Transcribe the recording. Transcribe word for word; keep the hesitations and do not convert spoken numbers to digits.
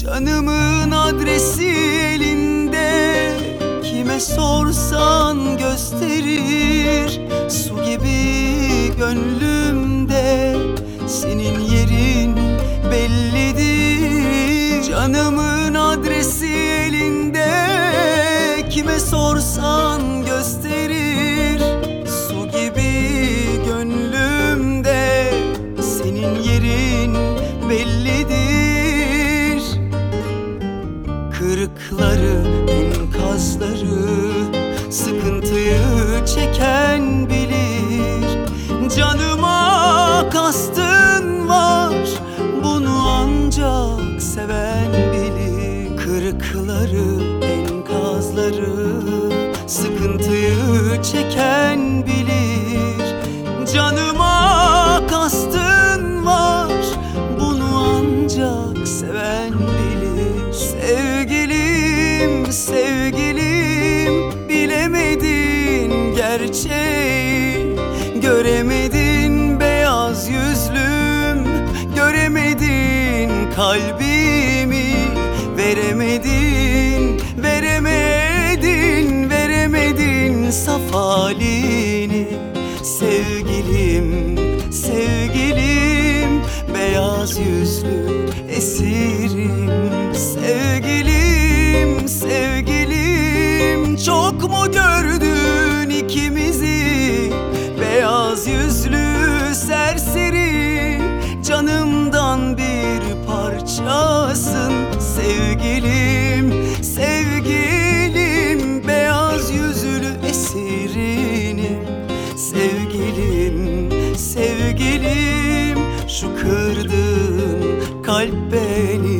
Canımın adresi elinde, kime sorsan gösterir. Su gibi gönlümde senin yerin bellidir. Canımın adresi elinde, kime sorsan gösterir. Su gibi gönlümde senin yerin bellidir. Kırıkları, enkazları, sıkıntıyı çeken bilir. Canıma kastın var, bunu ancak seven bilir. Kırıkları, enkazları, sıkıntıyı çeken bilir. Canıma kastın var, bunu ancak seven bilir. Sevgilim, sevgilim, bilemedin gerçeği, göremedin beyaz yüzlüm, göremedin kalbimi, veremedin, veremedin, veremedin saf halini. Sevgilim, sevgilim, beyaz yüzlü esirim. Sevgilim, sevgilim, çok mu gördün ikimizi? Beyaz yüzlü serseri, canımdan bir parçasın. Sevgilim, sevgilim, beyaz yüzlü esirinim. Sevgilim, sevgilim, şu kırdığın kalp beni